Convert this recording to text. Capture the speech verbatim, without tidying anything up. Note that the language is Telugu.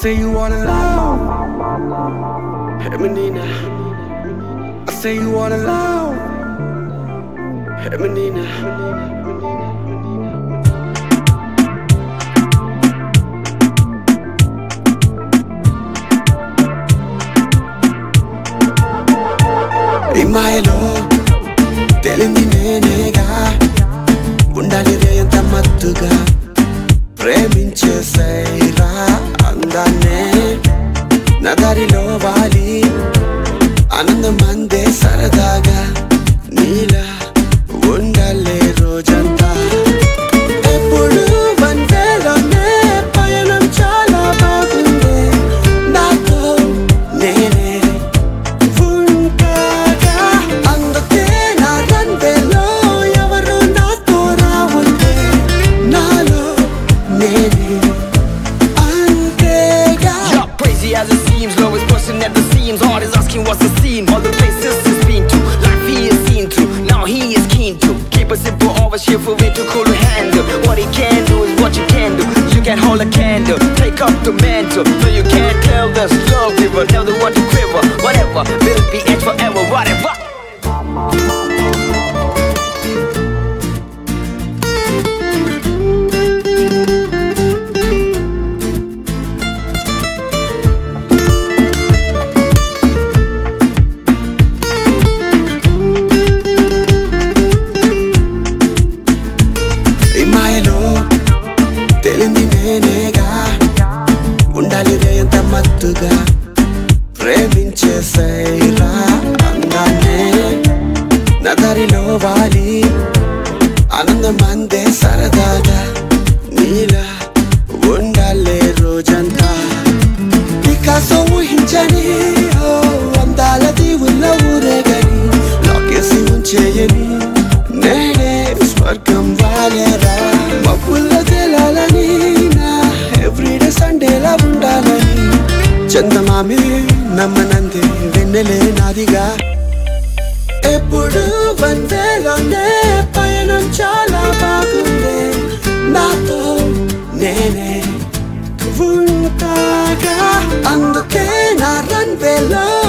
say you wanna love, hey menina. I say you wanna love, hey menina. ఈ మాయలో తెలింది నేనేగా, ఉండాలి రే ఎంత మత్తుగా, ప్రేమించేసైరా అందాన్నే, నా దారిలో వాలి ఆనందం అందే సరదాగా, నీలా ఉండాలే రోజంతా. ఎప్పుడు వందేలోనే పయనం చాలా బాగుంది, నాతో నేనే ఉంటాగా, అందుకే నా రందేలో ఎవరు నాతో రావుంటే, నాలో నేనే అంతేగా. You're crazy as it seems, lowest person at the seams. Heart is asking what's the scene. All the places he's been to, life he is seen to. Now he is keen to keep a simple, always cheerful, way too cool to handle. What he can do is what you can do. You can hold a candle, take up the mantle. No, you can't tell the slow river, tell the one to quiver. Whatever, will be it forever, whatever. ఈ మాయలో తెలింది నేనేగా, ఉండాలి రే ఎంత మత్తుగా, ప్రేమించేసైరా అందాన్నే, నా దారిలో వాలి ఆనందం అందే సరదాగా, నీలా ఉండాలే రోజంతా. పికాసో ఊహించని ఓ అందాల దీవుల్లో ఊరేగని, లాకేసి ఉంచేయని నేనే స్వర్గం వాలేరా, మబ్బుల్లో తేలాలని, నా ఎవ్రీడే సండేలా ఉండాలని, చందమామి నమ్మనందే వెన్నెలే నాదిగా. ఎప్పుడు వందేలోనే పయనం చాలా బాగుంది, నాతో నేనే ఉంటాగా, అందుకే నా రన్వేలో